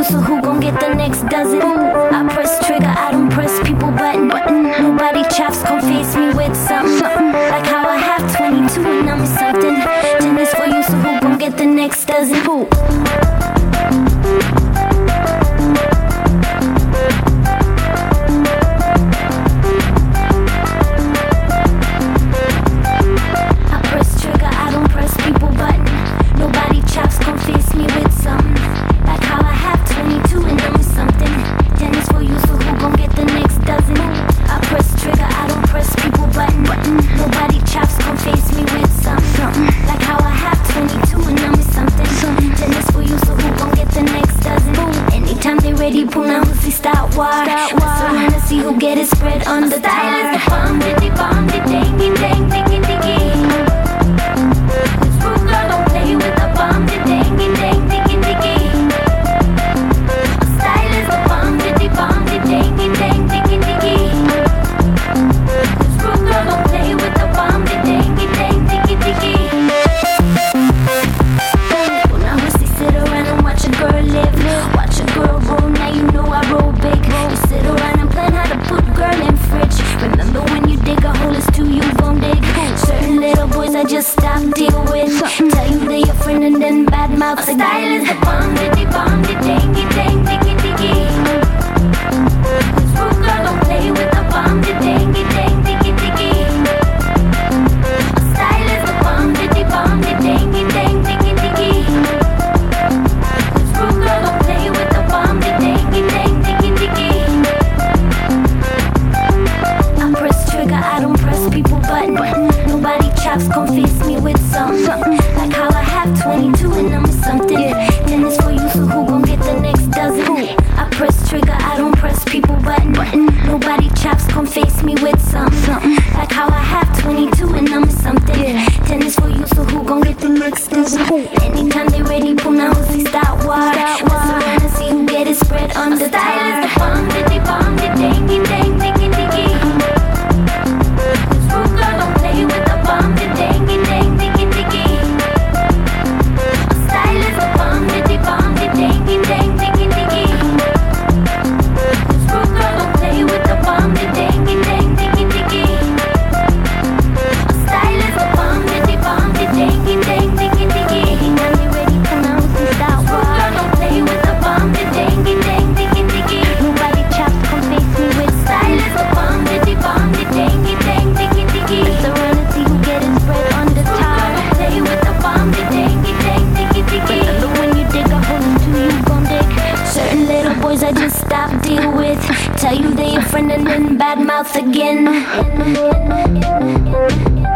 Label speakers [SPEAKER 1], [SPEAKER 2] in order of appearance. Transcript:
[SPEAKER 1] so who gon' get the next dozen? I press trigger, I don't press people button. Nobody chops, come face me with something. Like how I have 22 and I'm something. Then it's for you, so who gon' get the next dozen? Who? See who get it spread on the style is the bomb, diddy bomb, diddy dang, dang, diggy diggy. This rude girl don't play with the bomb, diddy dang, dang, diggy diggy. Style is the bomb, diddy bomb, diddy dang, dang, diggy diggy. This rude girl don't play with the bomb, diddy dang, dang, diggy diggy. Well now we sit around and watch a girl live, watch a girl roll. Now you know I roll big. You sit around and plan how to put girl in fridge. Remember when you dig a hole, it's two you gon' dig. Certain little boys I just stop deal with. Tell you they your friend and then badmouth again. Style is the bomb, diddy bomb, diddy dangy dang, diggy diggy. This rude girl don't play with the bomb, diddy dangy dang, diggy diggy. Style is the bomb, diddy bomb, diddy dangy dang, diggy diggy. This rude girl don't play with the bomb, diddy dangy dang, diggy diggy. I don't press people button. Nobody chops, come face me with something. Like how I have 22 and I'm something. Then it's for you, so who gon' get the next dozen? I press trigger, I don't press people button. Nobody chops, come face me with something. Like how I have 22 and I'm something. Then it's for you, so who gon' get the next dozen? Anytime they ready, pull now, see start war. Mess around and see who get it spread on the style is the bomb, diddy bomb, diddy dangy dang, diggy diggy. Girl don't play with the bomb, the dangy dang, diggy diggy. Style is the bomb, diddy bomb, the dangy dang, diggy diggy. This rude girl don't play with the bomb, the dangy dang, diggy diggy. Style is the bomb, diddy bomb, the dangy dang, diggy diggy. Now you ready for now, see start war. Girl don't play with the bomb, the dangy dang, diggy diggy. Nobody chops, come face me with style is the bomb, diddy bomb, the dangy dang, diggy diggy. So run and see who get it spread on the top. Play with the bomb, the dangy dang, diggy diggy. Remember when you dig a hole into you gon' dig. Certain little boys I just stop deal with. Tell you they your friend and then badmouth again.